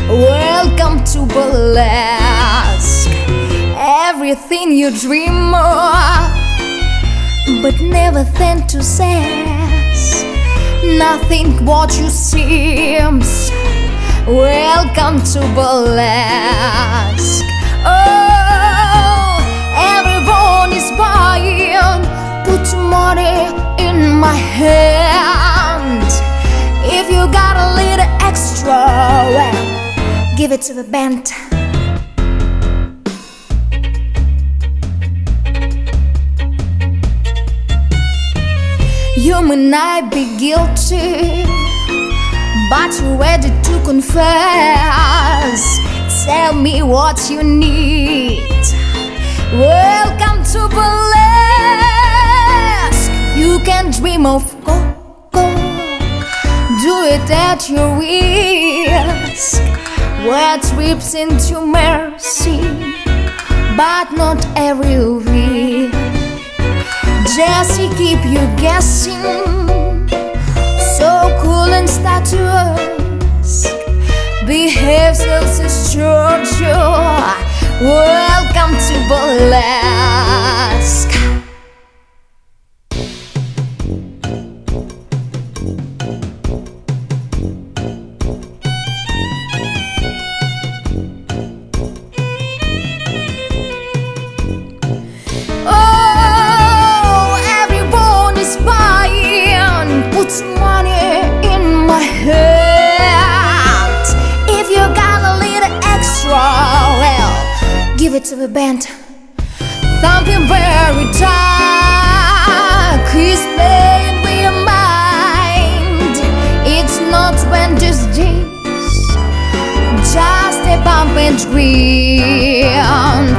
Welcome to burlesque. Everything you dream of, but never think to sense. Nothing what you seems. Welcome to burlesque. Oh, everyone is buying. Put money in my hand. If you got a little extra, well, give it to the band. You may not be guilty, but you're ready to confess. Tell me what you need. Welcome to burlesque. You can dream of go. Do it at your risk. Where trips into mercy, but not every week. Jesse keep you guessing. So cool and statuesque. Behave self-structure. Welcome to burlesque. Money in my hand. If you got a little extra, well, give it to the band. Something very dark is playing with your mind. It's not when just this, just a bump and grind.